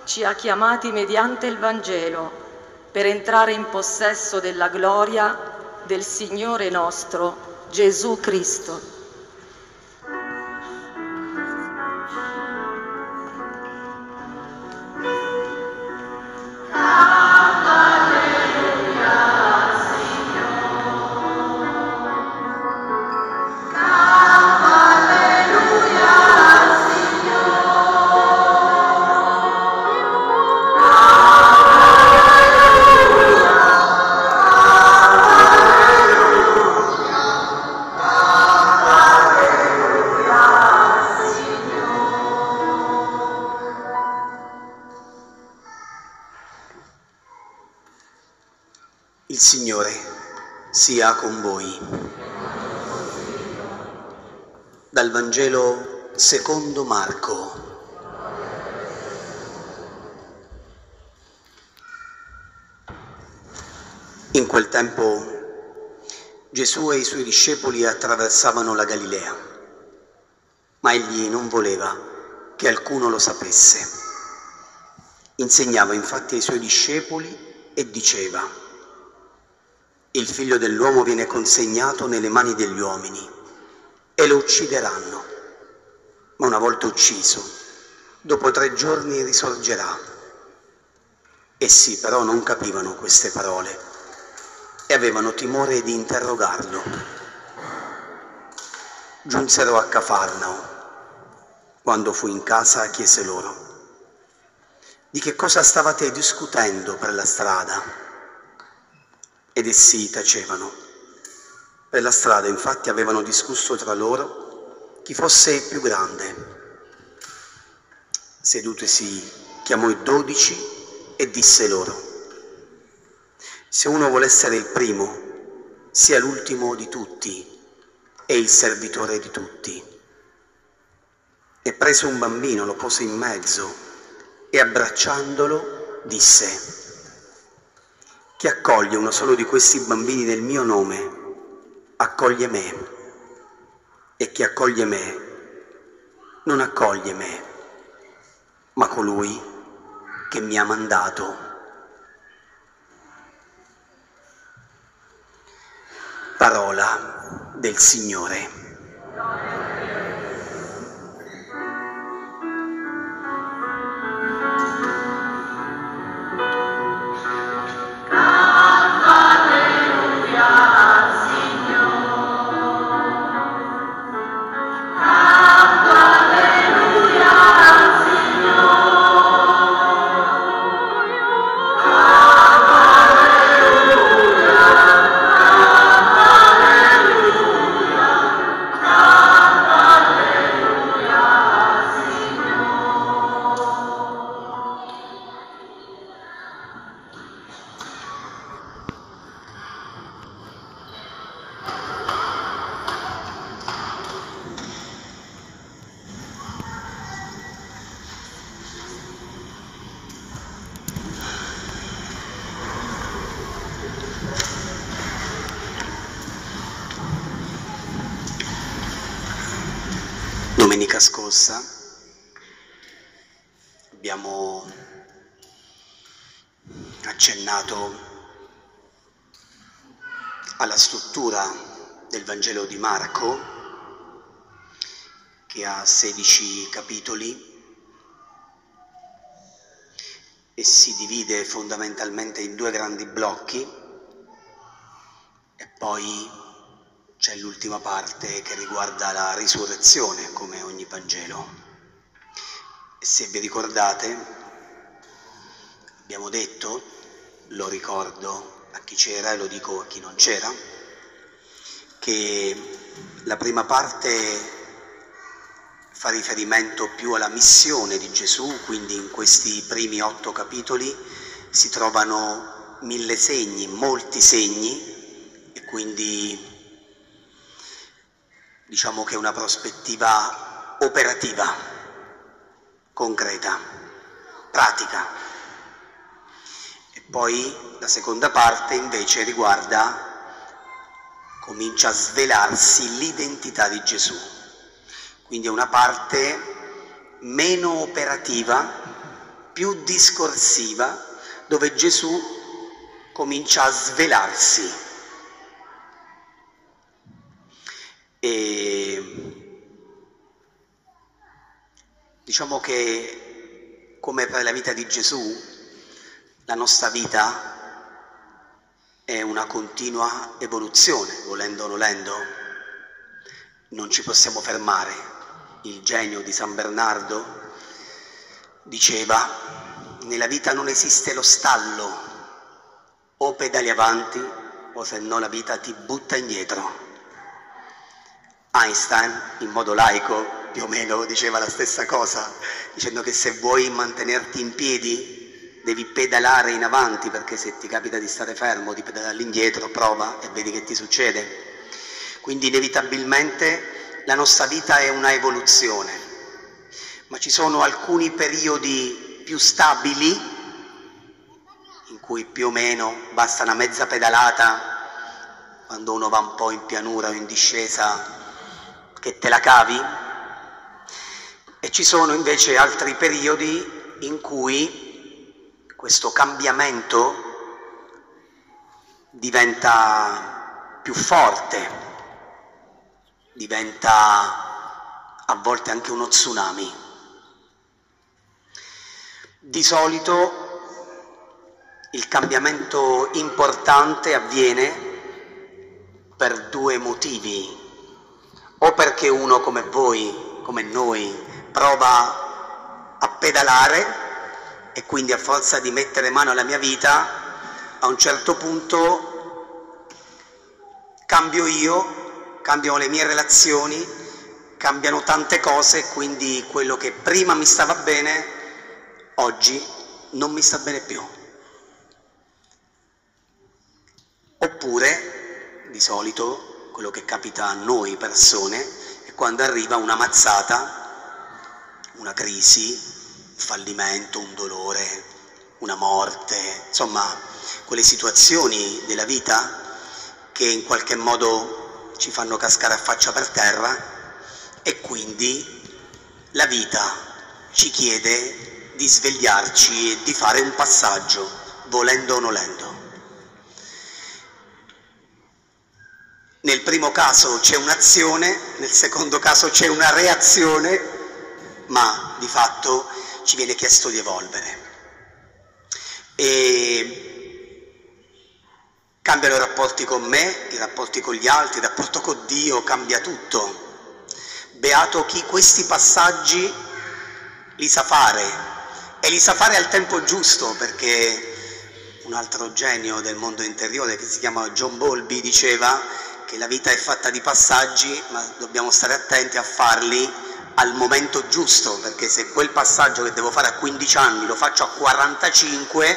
ci ha chiamati mediante il Vangelo per entrare in possesso della gloria del Signore nostro Gesù Cristo. Il Signore sia con voi. Dal Vangelo secondo Marco. In quel tempo Gesù e i suoi discepoli attraversavano la Galilea, ma egli non voleva che alcuno lo sapesse. Insegnava infatti ai suoi discepoli e diceva: il figlio dell'uomo viene consegnato nelle mani degli uomini e lo uccideranno, ma una volta ucciso, dopo 3 giorni risorgerà. Essi però non capivano queste parole e avevano timore di interrogarlo. Giunsero a Cafarnao. Quando fu in casa chiese loro: di che cosa stavate discutendo per la strada? Ed essi tacevano. Per la strada infatti avevano discusso tra loro chi fosse più grande. Sedutisi chiamò i 12 e disse loro: se uno vuole essere il primo, sia l'ultimo di tutti e il servitore di tutti. E preso un bambino lo pose in mezzo e abbracciandolo disse: chi accoglie uno solo di questi bambini nel mio nome, accoglie me, e chi accoglie me, non accoglie me, ma colui che mi ha mandato. Parola del Signore. Domenica scorsa abbiamo accennato alla struttura del Vangelo di Marco, che ha 16 capitoli e si divide fondamentalmente in 2 grandi blocchi, e poi c'è l'ultima parte che riguarda la risurrezione, come ogni Vangelo. E se vi ricordate, abbiamo detto, lo ricordo a chi c'era e lo dico a chi non c'era, che la prima parte fa riferimento più alla missione di Gesù, quindi in questi primi 8 capitoli si trovano 1000 segni, molti segni, e quindi diciamo che è una prospettiva operativa, concreta, pratica. E poi la seconda parte invece comincia a svelarsi l'identità di Gesù. Quindi è una parte meno operativa, più discorsiva, dove Gesù comincia a svelarsi. E diciamo che, come per la vita di Gesù, la nostra vita è una continua evoluzione, volendo o nolendo. Non ci possiamo fermare. Il genio di San Bernardo diceva: nella vita non esiste lo stallo, o pedali avanti o se no la vita ti butta indietro. Einstein, in modo laico, più o meno diceva la stessa cosa, dicendo che se vuoi mantenerti in piedi devi pedalare in avanti, perché se ti capita di stare fermo, di pedalare indietro, prova e vedi che ti succede. Quindi inevitabilmente la nostra vita è una evoluzione, ma ci sono alcuni periodi più stabili, in cui più o meno basta una mezza pedalata, quando uno va un po' in pianura o in discesa, che te la cavi, e ci sono invece altri periodi in cui questo cambiamento diventa più forte, diventa a volte anche uno tsunami. Di solito il cambiamento importante avviene per due motivi: o perché uno come voi, come noi, prova a pedalare e quindi a forza di mettere mano alla mia vita, a un certo punto cambio io, cambiano le mie relazioni, cambiano tante cose, e quindi quello che prima mi stava bene, oggi non mi sta bene più. Oppure, di solito, quello che capita a noi persone è quando arriva una mazzata, una crisi, un fallimento, un dolore, una morte, insomma, quelle situazioni della vita che in qualche modo ci fanno cascare a faccia per terra, e quindi la vita ci chiede di svegliarci e di fare un passaggio, volendo o nolendo. Nel primo caso c'è un'azione, nel secondo caso c'è una reazione, ma di fatto ci viene chiesto di evolvere. E cambiano i rapporti con me, i rapporti con gli altri, il rapporto con Dio, cambia tutto. Beato chi questi passaggi li sa fare, e li sa fare al tempo giusto, perché un altro genio del mondo interiore, che si chiama John Bowlby, diceva che la vita è fatta di passaggi, ma dobbiamo stare attenti a farli al momento giusto, perché se quel passaggio che devo fare a 15 anni lo faccio a 45,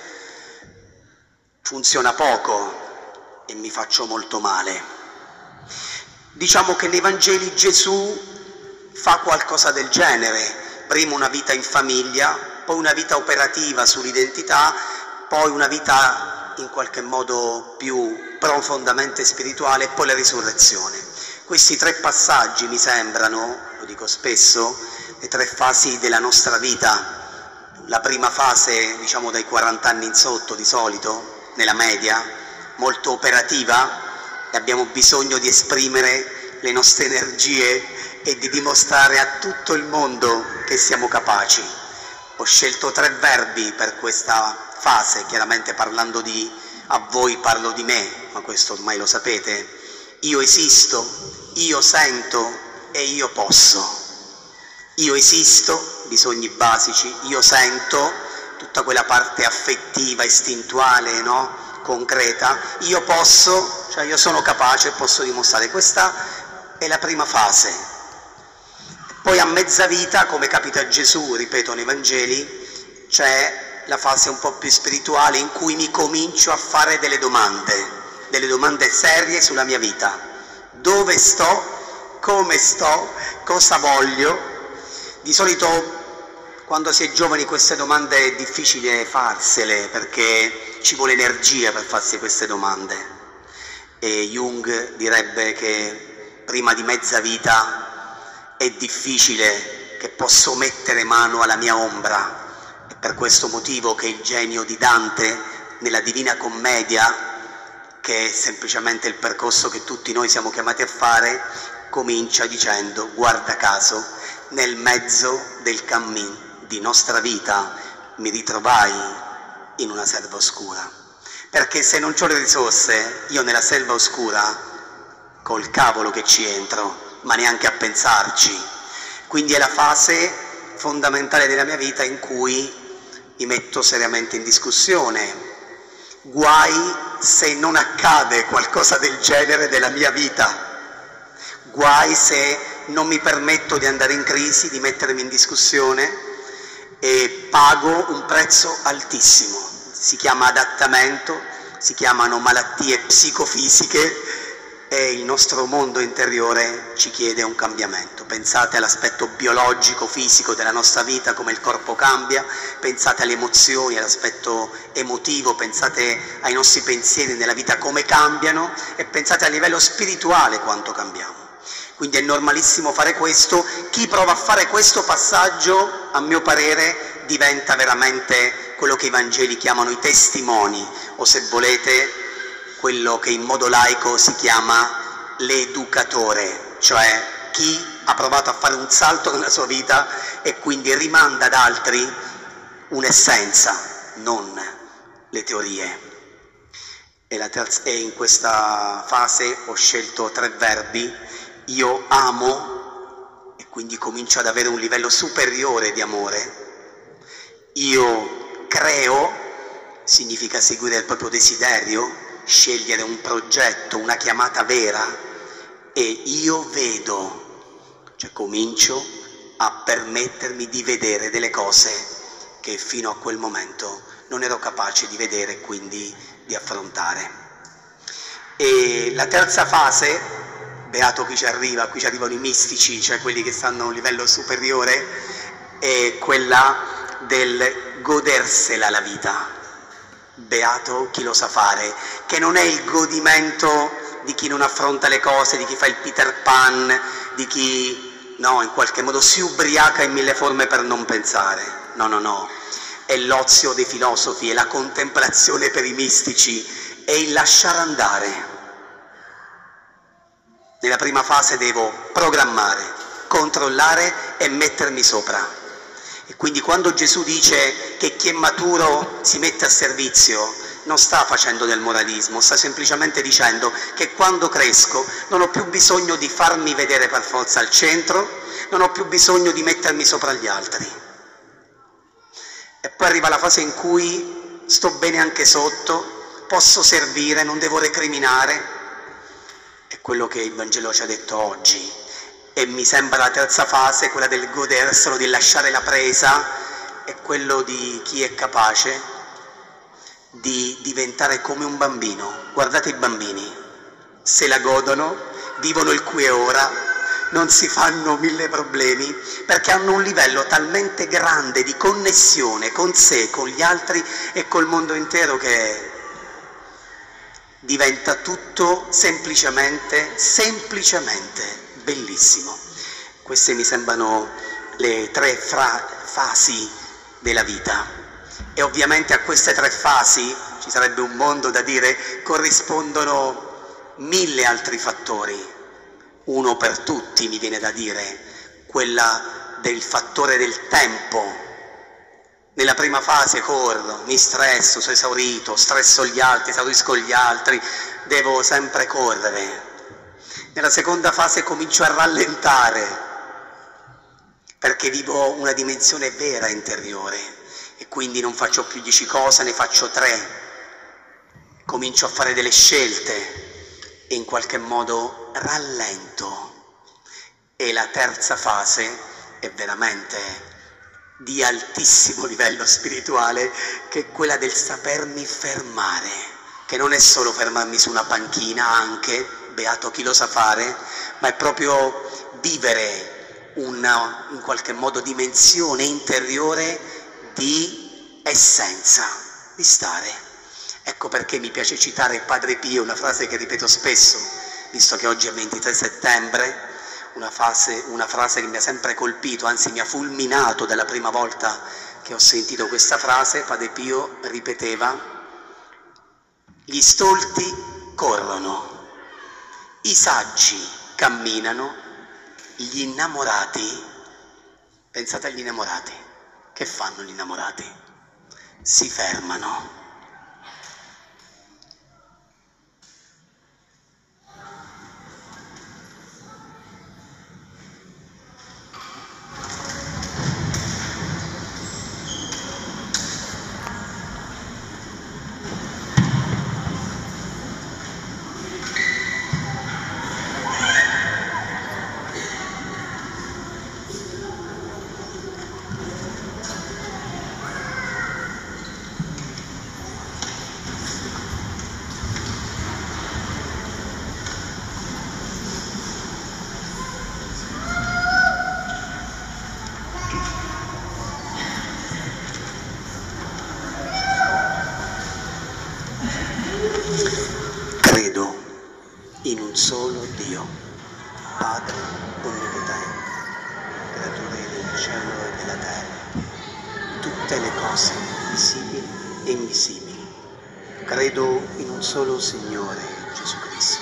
funziona poco e mi faccio molto male. Diciamo che nei Vangeli Gesù fa qualcosa del genere: prima una vita in famiglia, poi una vita operativa sull'identità, poi una vita in qualche modo più profondamente spirituale, e poi la risurrezione. Questi tre passaggi mi sembrano, lo dico spesso, le tre fasi della nostra vita. La prima fase, diciamo dai 40 anni in sotto di solito, nella media, molto operativa, e abbiamo bisogno di esprimere le nostre energie e di dimostrare a tutto il mondo che siamo capaci. Ho scelto 3 verbi per questa fase, chiaramente parlando a voi parlo di me, ma questo ormai lo sapete. Io esisto, io sento e io posso. Io esisto, bisogni basici; io sento, tutta quella parte affettiva, istintuale, no? Concreta. Io posso, cioè io sono capace e posso dimostrare. Questa è la prima fase. Poi a mezza vita, come capita a Gesù, ripeto, nei Vangeli, c'è la fase un po' più spirituale, in cui mi comincio a fare delle domande serie sulla mia vita. Dove sto? Come sto? Cosa voglio? Di solito quando si è giovani queste domande è difficile farsele, perché ci vuole energia per farsi queste domande, e Jung direbbe che prima di mezza vita è difficile che posso mettere mano alla mia ombra, e per questo motivo che il genio di Dante nella Divina Commedia, che è semplicemente il percorso che tutti noi siamo chiamati a fare, comincia dicendo: guarda caso, nel mezzo del cammin di nostra vita mi ritrovai in una selva oscura. Perché se non c'ho le risorse, io nella selva oscura, col cavolo che ci entro, ma neanche a pensarci. Quindi è la fase fondamentale della mia vita in cui mi metto seriamente in discussione. Guai se non accade qualcosa del genere della mia vita, guai se non mi permetto di andare in crisi, di mettermi in discussione, e pago un prezzo altissimo. Si chiama adattamento, si chiamano malattie psicofisiche, e il nostro mondo interiore ci chiede un cambiamento. Pensate all'aspetto biologico, fisico della nostra vita, come il corpo cambia, pensate alle emozioni, all'aspetto emotivo, pensate ai nostri pensieri nella vita come cambiano, e pensate a livello spirituale quanto cambiamo. Quindi è normalissimo fare questo. Chi prova a fare questo passaggio, a mio parere, diventa veramente quello che i Vangeli chiamano i testimoni, o se volete quello che in modo laico si chiama l'educatore, cioè chi ha provato a fare un salto nella sua vita e quindi rimanda ad altri un'essenza, non le teorie. E in questa fase ho scelto 3 verbi: io amo, e quindi comincio ad avere un livello superiore di amore; io creo, significa seguire il proprio desiderio, scegliere un progetto, una chiamata vera; e io vedo, cioè comincio a permettermi di vedere delle cose che fino a quel momento non ero capace di vedere e quindi di affrontare. E la terza fase, beato chi ci arriva, qui ci arrivano i mistici, cioè quelli che stanno a un livello superiore, è quella del godersela la vita. Beato chi lo sa fare, che non è il godimento di chi non affronta le cose, di chi fa il Peter Pan, di chi, no, in qualche modo si ubriaca in 1000 forme per non pensare. No, no, no. È l'ozio dei filosofi, è la contemplazione per i mistici, è il lasciare andare. Nella prima fase devo programmare, controllare e mettermi sopra. E quindi quando Gesù dice che chi è maturo si mette a servizio, non sta facendo del moralismo, sta semplicemente dicendo che quando cresco non ho più bisogno di farmi vedere per forza al centro, non ho più bisogno di mettermi sopra gli altri. E poi arriva la fase in cui sto bene anche sotto, posso servire, non devo recriminare. È quello che il Vangelo ci ha detto oggi. E mi sembra la terza fase, quella del goderselo, di lasciare la presa, è quello di chi è capace di diventare come un bambino. Guardate i bambini, se la godono, vivono il qui e ora, non si fanno 1000 problemi, perché hanno un livello talmente grande di connessione con sé, con gli altri e col mondo intero, che diventa tutto semplicemente bellissimo. Queste mi sembrano le 3 fasi della vita, e ovviamente a queste 3 fasi, ci sarebbe un mondo da dire, corrispondono 1000 altri fattori. Uno per tutti, mi viene da dire, quella del fattore del tempo. Nella prima fase corro, mi stresso, sono esaurito, stresso gli altri, esaurisco gli altri, devo sempre correre. Nella seconda fase comincio a rallentare, perché vivo una dimensione vera interiore, e quindi non faccio più 10 cose, ne faccio 3. Comincio a fare delle scelte e in qualche modo rallento. E la terza fase è veramente di altissimo livello spirituale, che è quella del sapermi fermare, che non è solo fermarmi su una panchina, anche, beato chi lo sa fare, ma è proprio vivere una, in qualche modo, dimensione interiore di essenza, di stare. Ecco perché mi piace citare Padre Pio, una frase che ripeto spesso, visto che oggi è 23 settembre, una frase che mi ha sempre colpito, anzi mi ha fulminato dalla prima volta che ho sentito questa frase, Padre Pio ripeteva: gli stolti corrono, i saggi camminano, gli innamorati, pensate agli innamorati, che fanno gli innamorati? Si fermano. Credo in un solo Dio, Padre onnipotente, creatore del cielo e della terra, di tutte le cose visibili e invisibili. Credo in un solo Signore, Gesù Cristo,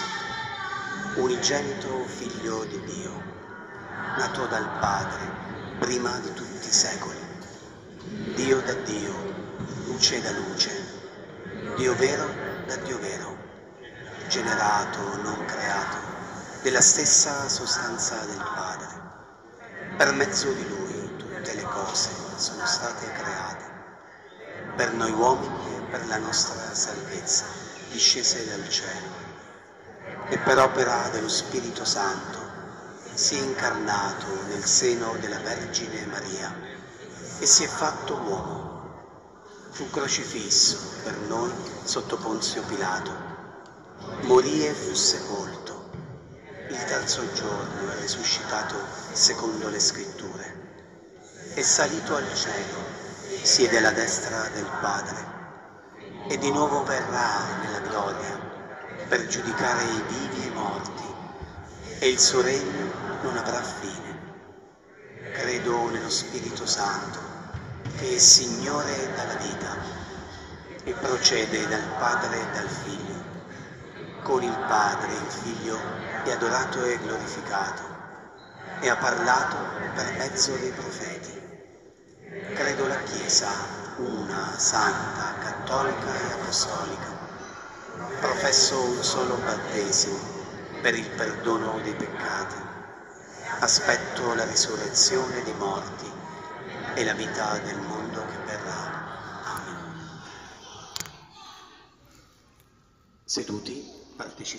unigenito Figlio di Dio, nato dal Padre prima di tutti i secoli, Dio da Dio, luce da luce, Dio vero da Dio vero, generato, non creato, della stessa sostanza del Padre. Per mezzo di Lui tutte le cose sono state create. Per noi uomini e per la nostra salvezza discese dal cielo. E per opera dello Spirito Santo si è incarnato nel seno della Vergine Maria e si è fatto uomo. Fu crocifisso per noi sotto Ponzio Pilato. Morì e fu sepolto. Il terzo giorno è risuscitato secondo le Scritture. È salito al cielo, siede alla destra del Padre e di nuovo verrà nella gloria per giudicare i vivi e i morti, e il suo regno non avrà fine. Credo nello Spirito Santo, che è Signore dalla vita e procede dal Padre e dal Figlio. Con il Padre il Figlio è adorato e glorificato e ha parlato per mezzo dei profeti. Credo la Chiesa, una, santa, cattolica e apostolica. Professo un solo battesimo per il perdono dei peccati. Aspetto la risurrezione dei morti e la vita del mondo che verrà. Amen. Seduti, partecipiamo.